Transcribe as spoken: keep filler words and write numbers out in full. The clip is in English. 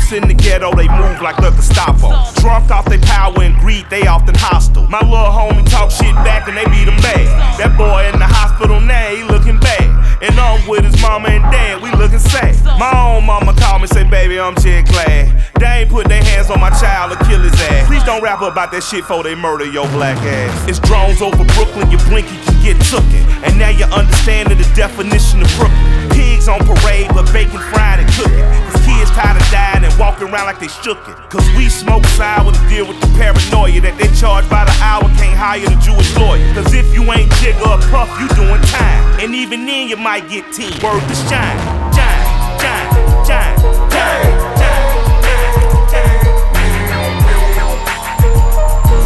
Streets in the ghetto, they move like the Gestapo. Drunk off their power and greed, they often hostile. My little homie talk shit back and they beat him bad. That boy in the hospital now, he looking bad. And I'm with his mama and dad, we looking sad. My own mama called me, say, baby, I'm shit glad. They ain't put their hands on my child or kill his ass. Please don't rap about that shit before they murder your black ass. It's drones over Brooklyn, you blink, you can get tooken. And now you're understanding the definition of Brooklyn. Pigs on parade, but bacon fried and cooking. Cause kids tired of dying and walking around like they shook it. Cause we smoke sour to deal with the paranoia that they charge by the hour, can't hire the Jewish lawyer. Cause if you ain't Jigga or Puff, you doing time. And even then you might get teen. Word to shine, shine, shine, shine, shine.